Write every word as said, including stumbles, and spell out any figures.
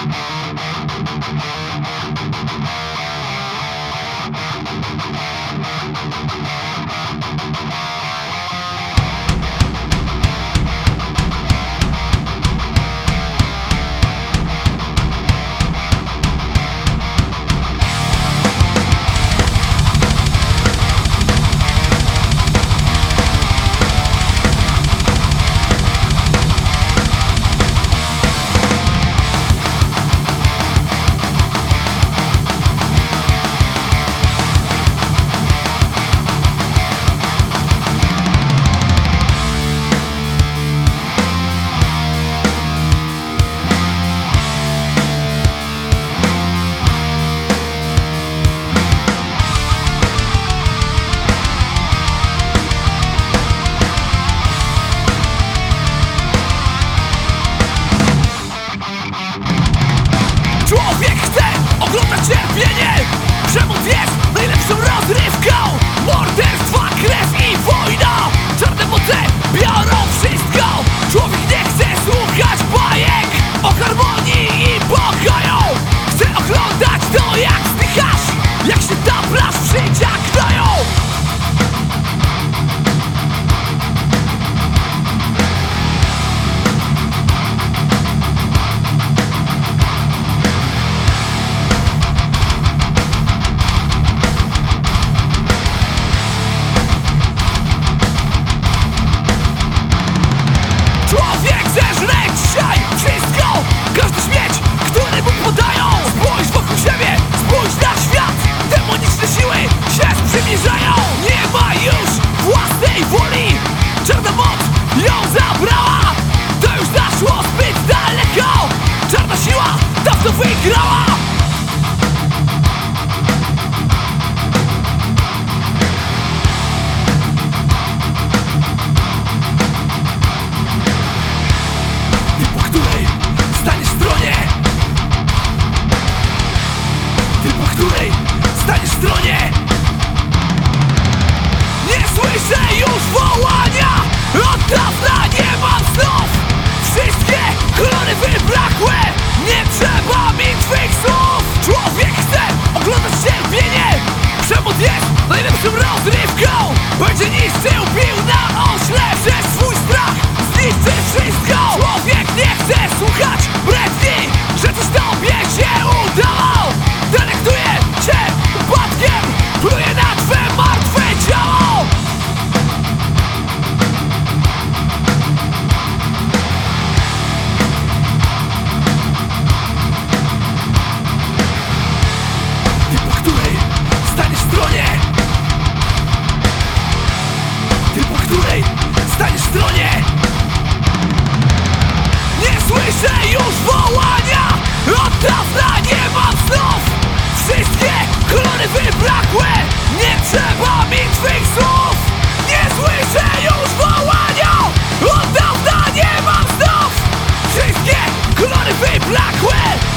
Człowiek chce oglądać cierpienie. Przemoc jest najlepszą rozrywką. Morderstwa, krew i wojna. Czarne moce biorą wszystko. Człowiek nie chce słuchać bajek o harmonii i pokoju. Chce oglądać to, jak zdychasz, jak się taplasz w życia gnoju. Człowiek zeżre dzisiaj wszystko. Każdy śmieć, który mu podają. Spójrz wokół siebie, spójrz na świat. Demoniczne siły się przybliżają. Nie ma już własnej woli. Czarna moc ją zabrała. To już zaszło zbyt daleko. Czarna siła dawno wygrała. Której staniesz stronie. Nie słyszę już wołania. Od dawna nie mam snów. Wszystkie kolory wybrakłe. Nie trzeba mi twych słów. Człowiek chce oglądać cierpienie. Przemoc jest najlepszą rozrywką. Będzie niszczył, bił na ośle. Przez swój strach zniszczy wszystko. Człowiek nie chce słuchać bredni, że coś tobie się udało. Delektuje cię upadkiem, pluje na twe martwe ciało. Ty, po której staniesz stronie. Ty, po której staniesz stronie. Nie słyszę już wołania. Od dawna nie mam snów. Wszystkie kolory wybrakłe. Nie trzeba mi twych słów. Nie słyszę już wołania. Od dawna nie mam snów. Wszystkie kolory wybrakłe.